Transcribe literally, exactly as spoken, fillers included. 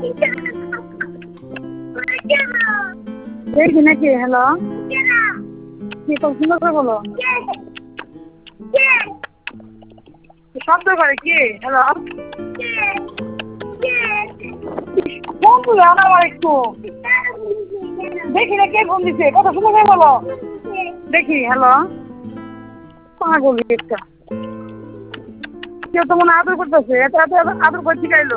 দেখি নাকি? হ্যালো, কি কম সুন্দর করে বলো। শব্দ করে কি? হ্যালো, ফোন তুলে আনো আমার একটু। দেখি না কে ফোন দিছে, কত সুন্দর করে বলো। দেখি। হ্যালো, পাগল একটা। কেউ তো মনে আদর করতেছে, এত এত আদর করে শিখাইলো।